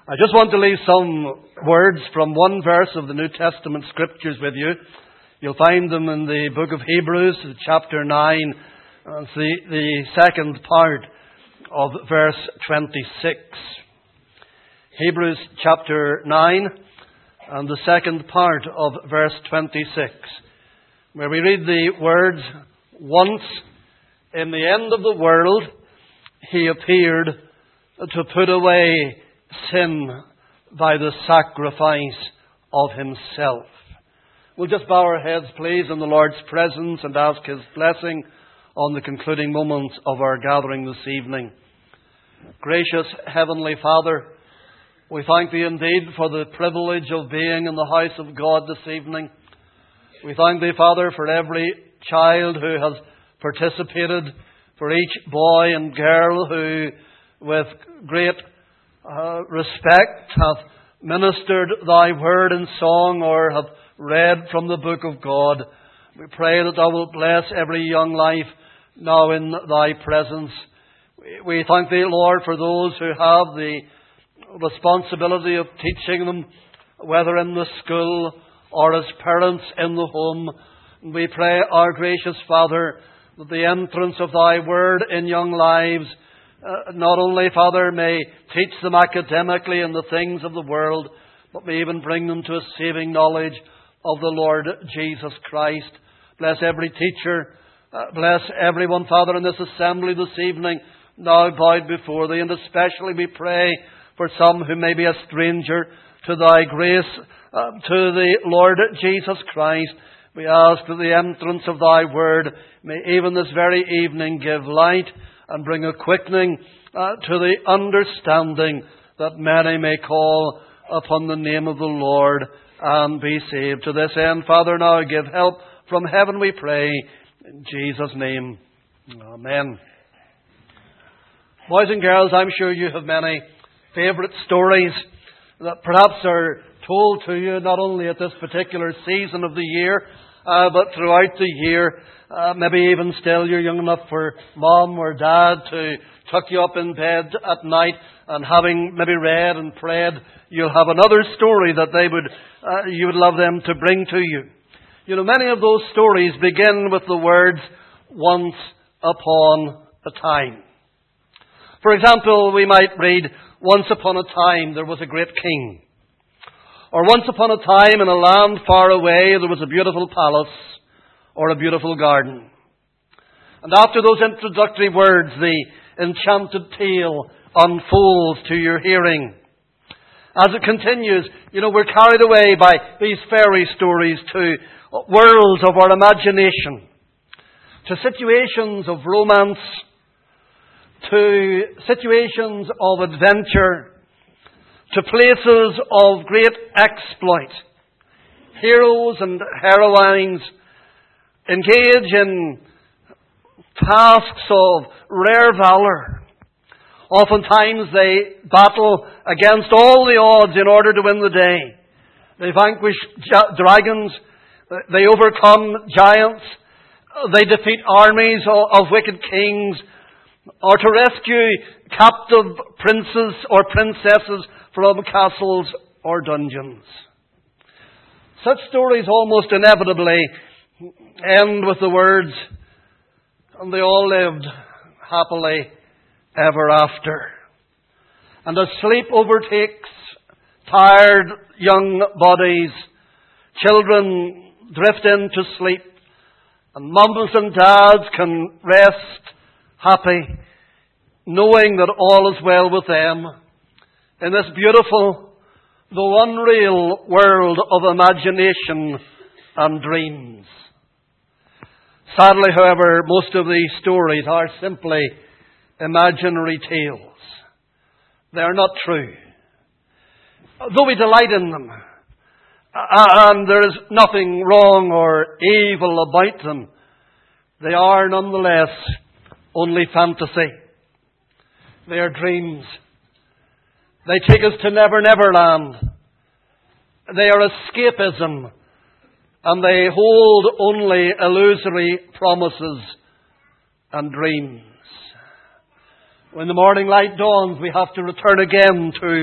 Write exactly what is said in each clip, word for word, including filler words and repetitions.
I just want to leave some words from one verse of the New Testament Scriptures with you. You'll find them in the book of Hebrews, chapter nine, and the, the second part of verse twenty-six. Hebrews chapter nine and the second part of verse twenty-six, where we read the words, "Once in the end of the world he appeared to put away sin by the sacrifice of himself." We'll just bow our heads, please, in the Lord's presence and ask His blessing on the concluding moments of our gathering this evening. Gracious Heavenly Father, we thank Thee indeed for the privilege of being in the house of God this evening. We thank Thee, Father, for every child who has participated, for each boy and girl who, with great uh, respect, hath ministered Thy word in song or have read from the book of God. We pray that Thou wilt bless every young life now in Thy presence. We thank Thee, Lord, for those who have the responsibility of teaching them, whether in the school or as parents in the home. We pray, our gracious Father, that the entrance of Thy word in young lives uh, not only, Father, may teach them academically in the things of the world, but may even bring them to a saving knowledge of the Lord Jesus Christ. Bless every teacher. Uh, bless everyone, Father, in this assembly this evening, now bowed before Thee. And especially we pray for some who may be a stranger to Thy grace, uh, to the Lord Jesus Christ. We ask that the entrance of Thy word may even this very evening give light and bring a quickening uh, to the understanding, that many may call upon the name of the Lord and be saved. To this end, Father, now give help from heaven, we pray, in Jesus' name. Amen. Boys and girls, I'm sure you have many favourite stories that perhaps are told to you not only at this particular season of the year, uh, but throughout the year. Uh, maybe even still you're young enough for Mom or Dad to tuck you up in bed at night, and having maybe read and prayed, you'll have another story that they would, uh, you would love them to bring to you. You know, many of those stories begin with the words, "once upon a time." For example, we might read, "Once upon a time there was a great king." Or, "Once upon a time in a land far away there was a beautiful palace or a beautiful garden." And after those introductory words, the enchanted tale unfolds to your hearing. As it continues, you know, we're carried away by these fairy stories to worlds of our imagination, to situations of romance, to situations of adventure, to places of great exploit. Heroes and heroines engage in tasks of rare valour. Oftentimes they battle against all the odds in order to win the day. They vanquish ja- dragons, they overcome giants, they defeat armies of, of wicked kings, or to rescue captive princes or princesses from castles or dungeons. Such stories almost inevitably end with the words, "and they all lived happily ever after." And as sleep overtakes tired young bodies, children drift into sleep, and mums and dads can rest happy, knowing that all is well with them in this beautiful, though unreal, world of imagination and dreams. Sadly, however, most of these stories are simply imaginary tales. They are not true. Though we delight in them, and there is nothing wrong or evil about them, they are nonetheless only fantasy. They are dreams. They take us to Never Never Land. They are escapism, and they hold only illusory promises and dreams. When the morning light dawns, we have to return again to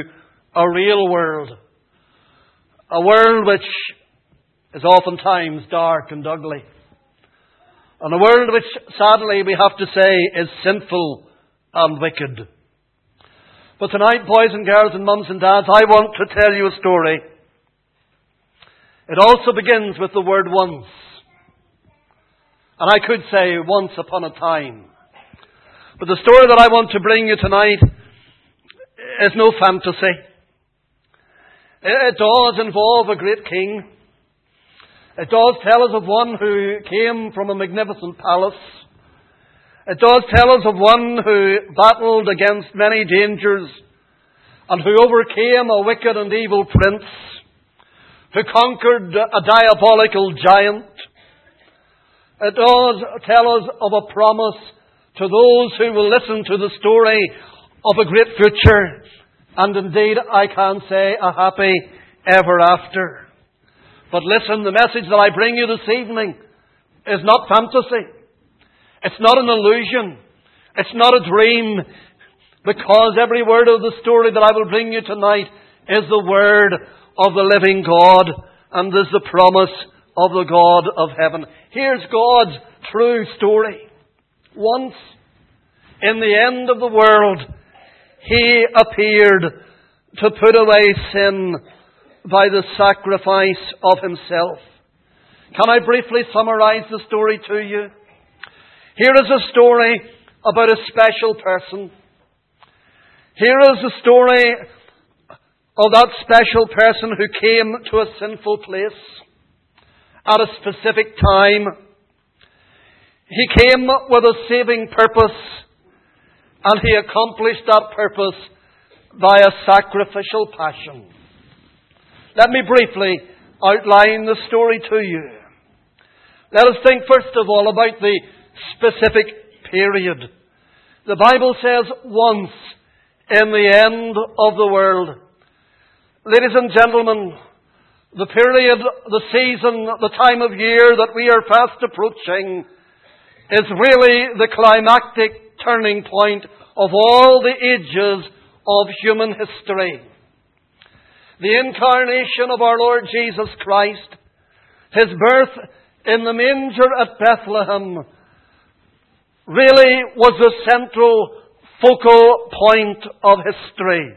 a real world. A world which is oftentimes dark and ugly. And a world which, sadly, we have to say, is sinful and wicked. But tonight, boys and girls and mums and dads, I want to tell you a story. It also begins with the word once. And I could say once upon a time. But the story that I want to bring you tonight is no fantasy. It does involve a great king. It does tell us of one who came from a magnificent palace. It does tell us of one who battled against many dangers and who overcame a wicked and evil prince, who conquered a diabolical giant. It does tell us of a promise to those who will listen to the story of a great future, and indeed, I can say, a happy ever after. But listen, the message that I bring you this evening is not fantasy. It's not an illusion. It's not a dream, because every word of the story that I will bring you tonight is the word of the living God, and is the promise of the God of heaven. Here's God's true story. Once, in the end of the world, He appeared to put away sin by the sacrifice of Himself. Can I briefly summarize the story to you? Here is a story about a special person. Here is the story of that special person who came to a sinful place at a specific time. He came with a saving purpose, and He accomplished that purpose by a sacrificial passion. Let me briefly outline the story to you. Let us think first of all about the specific period. The Bible says once in the end of the world. Ladies and gentlemen, the period, the season, the time of year that we are fast approaching is really the climactic turning point of all the ages of human history. The incarnation of our Lord Jesus Christ, His birth in the manger at Bethlehem, really was the central focal point of history.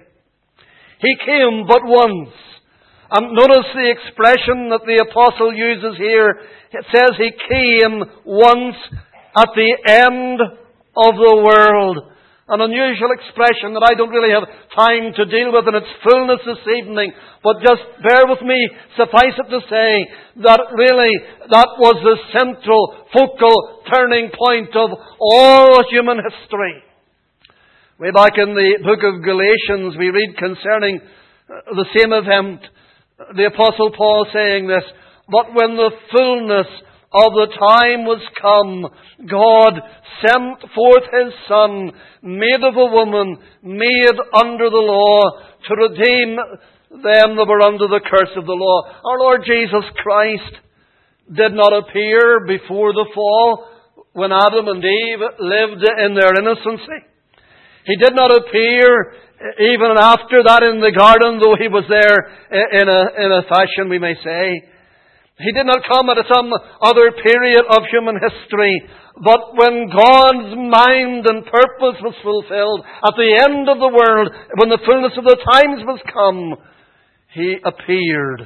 He came but once. And notice the expression that the apostle uses here. It says He came once at the end of the world. An unusual expression that I don't really have time to deal with in its fullness this evening. But just bear with me, suffice it to say that really that was the central, focal turning point of all human history. Way back in the book of Galatians, we read concerning the same event, the Apostle Paul saying this, "But when the fullness of the time was come, God sent forth His Son, made of a woman, made under the law, to redeem them that were under the curse of the law." Our Lord Jesus Christ did not appear before the fall, when Adam and Eve lived in their innocency. He did not appear even after that in the garden, though He was there in a, in a fashion, we may say. He did not come at some other period of human history. But when God's mind and purpose was fulfilled, at the end of the world, when the fullness of the times was come, He appeared.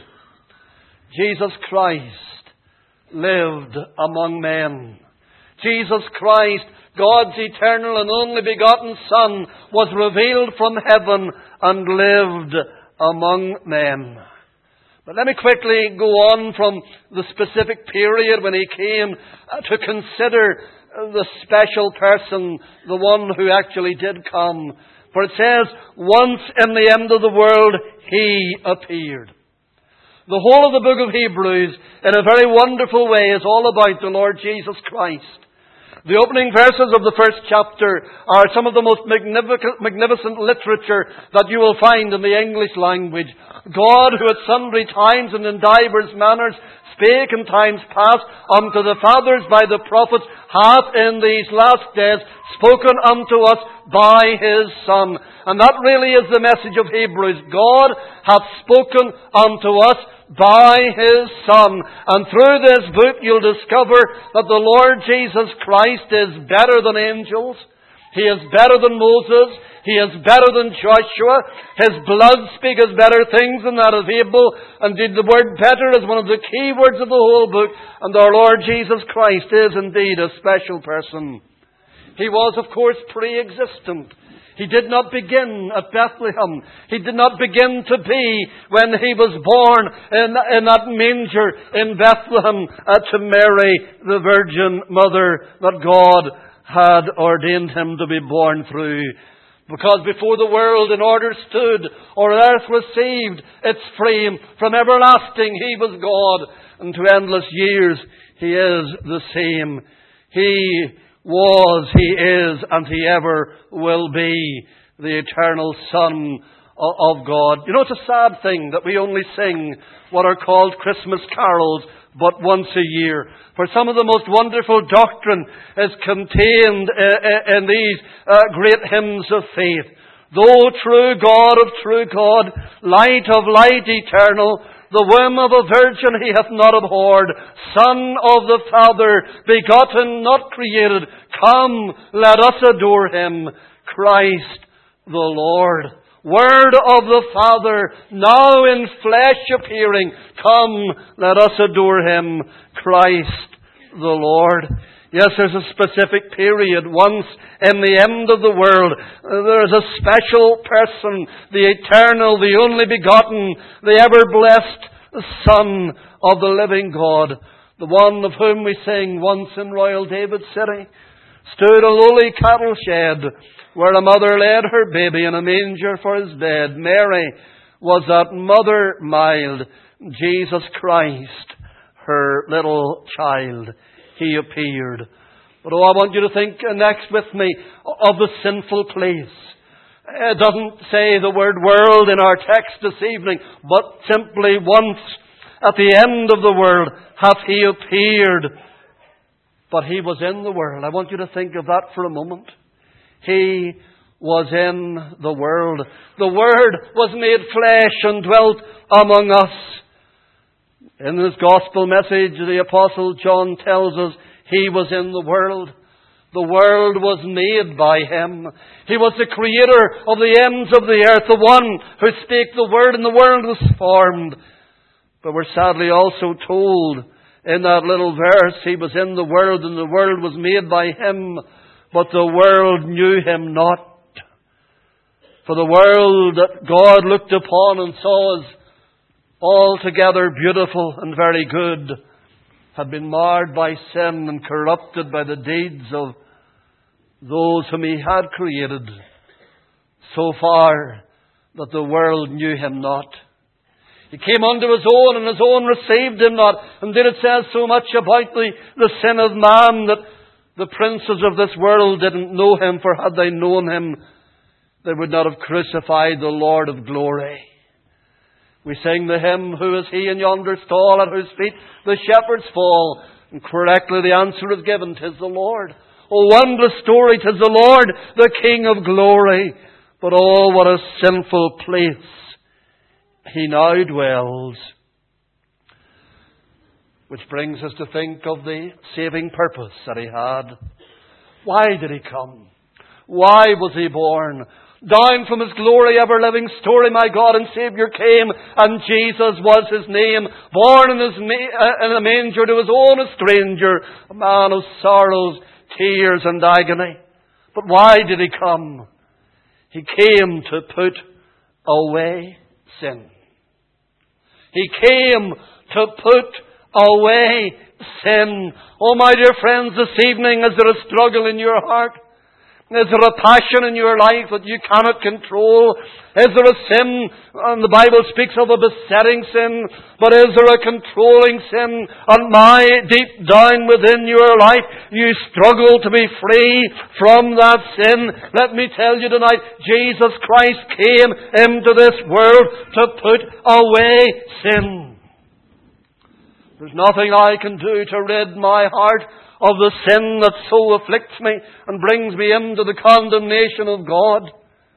Jesus Christ lived among men. Jesus Christ, God's eternal and only begotten Son, was revealed from heaven and lived among men. But let me quickly go on from the specific period when He came to consider the special person, the one who actually did come. For it says, once in the end of the world, He appeared. The whole of the book of Hebrews, in a very wonderful way, is all about the Lord Jesus Christ. The opening verses of the first chapter are some of the most magnificent, magnificent literature that you will find in the English language. God, who at sundry times and in divers manners spake in times past unto the fathers by the prophets, hath in these last days spoken unto us by His Son. And that really is the message of Hebrews. God hath spoken unto us by His Son. And through this book you'll discover that the Lord Jesus Christ is better than angels. He is better than Moses. He is better than Joshua. His blood speaketh better things than that of Abel. Indeed, the word better is one of the key words of the whole book. And our Lord Jesus Christ is indeed a special person. He was, of course, pre-existent. He did not begin at Bethlehem. He did not begin to be when He was born in, in that manger in Bethlehem uh, to Mary, the Virgin Mother that God had ordained Him to be born through. Because before the world in order stood, or earth received its frame, from everlasting He was God, and to endless years He is the same. He was, He is, and He ever will be the eternal Son of God. You know, it's a sad thing that we only sing what are called Christmas carols but once a year. For some of the most wonderful doctrine is contained in these great hymns of faith. Though true God of true God, light of light eternal, the womb of a virgin He hath not abhorred, Son of the Father, begotten, not created. Come, let us adore Him, Christ the Lord. Word of the Father, now in flesh appearing. Come, let us adore Him, Christ the Lord. Yes, there's a specific period, once in the end of the world. There's a special person, the eternal, the only begotten, the ever-blessed Son of the living God. The one of whom we sing, once in royal David's city stood a lowly cattle shed, where a mother laid her baby in a manger for his bed. Mary was that mother mild, Jesus Christ, her little child. He appeared. But oh, I want you to think next with me of the sinful place. It doesn't say the word world in our text this evening, but simply once at the end of the world hath He appeared. But He was in the world. I want you to think of that for a moment. He was in the world. The Word was made flesh and dwelt among us. In his gospel message, the Apostle John tells us He was in the world. The world was made by Him. He was the creator of the ends of the earth, the one who spake the word, and the world was formed. But we're sadly also told in that little verse, He was in the world, and the world was made by Him, but the world knew Him not. For the world that God looked upon and saw as altogether beautiful and very good had been marred by sin and corrupted by the deeds of those whom He had created, so far that the world knew Him not. He came unto His own, and His own received Him not. Indeed, it says so much about the, the sin of man that the princes of this world didn't know Him, for had they known Him, they would not have crucified the Lord of glory. We sing the hymn, Who is He in yonder stall, at whose feet the shepherds fall? And correctly the answer is given, 'tis the Lord. Oh, wondrous story, 'tis the Lord, the King of glory. But oh, what a sinful place He now dwells. Which brings us to think of the saving purpose that He had. Why did He come? Why was He born? Down from His glory, ever-living story, my God and Saviour came, and Jesus was His name. Born in, his ma- in a manger to His own a stranger, a man of sorrows, tears and agony. But why did He come? He came to put away sin. He came to put away sin. Oh, my dear friends, this evening, is there a struggle in your heart? Is there a passion in your life that you cannot control? Is there a sin, and the Bible speaks of a besetting sin, but is there a controlling sin? And my, deep down within your life, you struggle to be free from that sin. Let me tell you tonight, Jesus Christ came into this world to put away sin. There's nothing I can do to rid my heart of the sin that so afflicts me and brings me into the condemnation of God.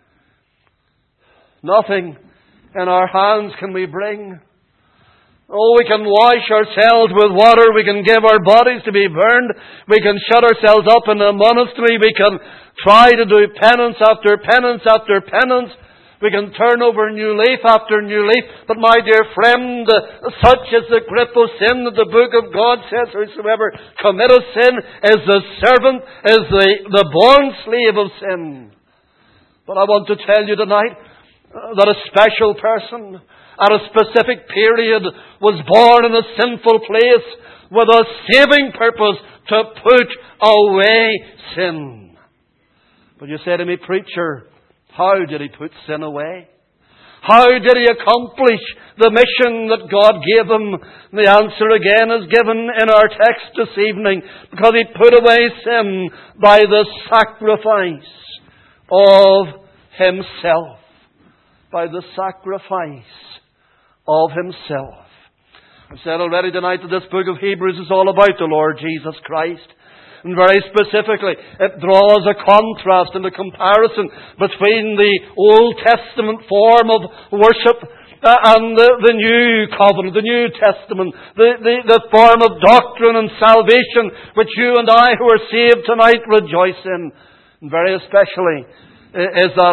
Nothing in our hands can we bring. Oh, we can wash ourselves with water. We can give our bodies to be burned. We can shut ourselves up in a monastery. We can try to do penance after penance after penance. We can turn over new leaf after new leaf. But my dear friend, such is the grip of sin that the book of God says, whosoever committeth sin is the servant, is the, the born slave of sin. But I want to tell you tonight that a special person at a specific period was born in a sinful place with a saving purpose to put away sin. But you say to me, preacher, how did He put sin away? How did He accomplish the mission that God gave Him? The answer again is given in our text this evening. Because He put away sin by the sacrifice of Himself. By the sacrifice of Himself. I've said already tonight that this book of Hebrews is all about the Lord Jesus Christ. And very specifically, it draws a contrast and a comparison between the Old Testament form of worship and the, the New Covenant, the New Testament, the, the, the form of doctrine and salvation which you and I who are saved tonight rejoice in. And very especially is that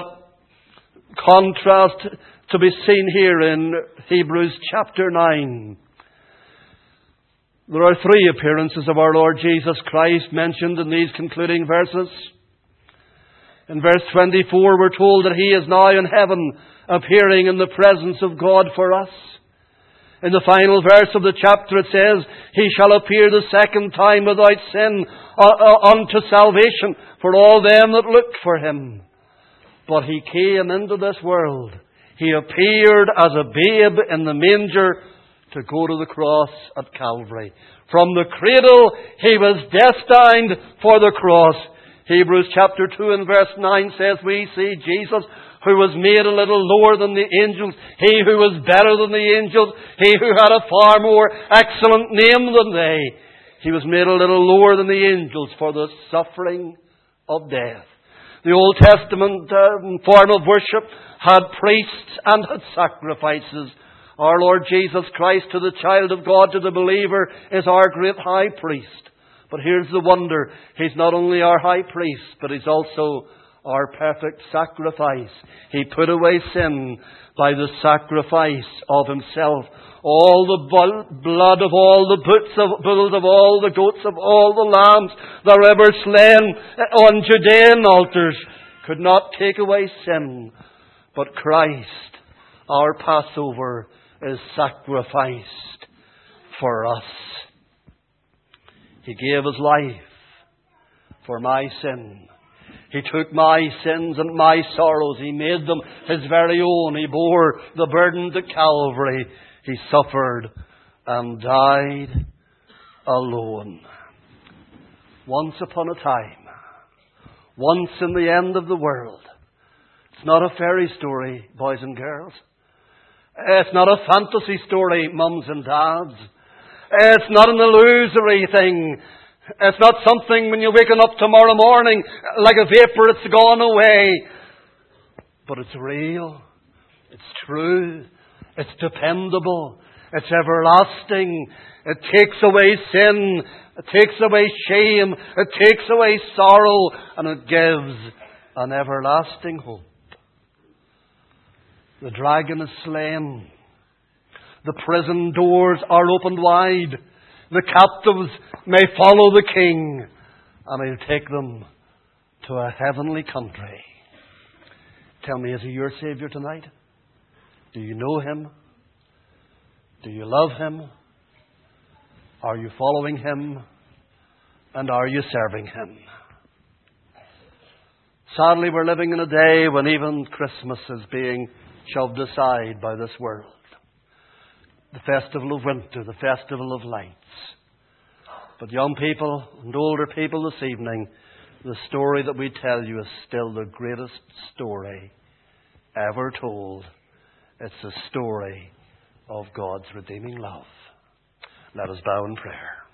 contrast to be seen here in Hebrews chapter nine. There are three appearances of our Lord Jesus Christ mentioned in these concluding verses. In verse twenty-four, we're told that He is now in heaven, appearing in the presence of God for us. In the final verse of the chapter it says, He shall appear the second time without sin unto salvation for all them that look for Him. But He came into this world. He appeared as a babe in the manger to go to the cross at Calvary. From the cradle, He was destined for the cross. Hebrews chapter two and verse nine says, we see Jesus, who was made a little lower than the angels, He who was better than the angels, He who had a far more excellent name than they. He was made a little lower than the angels for the suffering of death. The Old Testament uh, form of worship had priests and had sacrifices. Our Lord Jesus Christ, to the child of God, to the believer, is our great high priest. But here's the wonder. He's not only our high priest, but He's also our perfect sacrifice. He put away sin by the sacrifice of Himself. All the blood of all the bulls of all the goats of all the lambs that were ever slain on Judean altars could not take away sin. But Christ, our Passover, is sacrificed for us. He gave His life for my sin. He took my sins and my sorrows. He made them His very own. He bore the burden to Calvary. He suffered and died alone. Once upon a time, once in the end of the world. It's not a fairy story, boys and girls. It's not a fantasy story, mums and dads. It's not an illusory thing. It's not something when you're waking up tomorrow morning, like a vapor, it's gone away. But it's real. It's true. It's dependable. It's everlasting. It takes away sin. It takes away shame. It takes away sorrow. And it gives an everlasting hope. The dragon is slain. The prison doors are opened wide. The captives may follow the King, and He'll take them to a heavenly country. Tell me, is He your Savior tonight? Do you know Him? Do you love Him? Are you following Him? And are you serving Him? Sadly, we're living in a day when even Christmas is being shoved aside by this world. The festival of winter, the festival of lights. But young people and older people this evening, the story that we tell you is still the greatest story ever told. It's the story of God's redeeming love. Let us bow in prayer.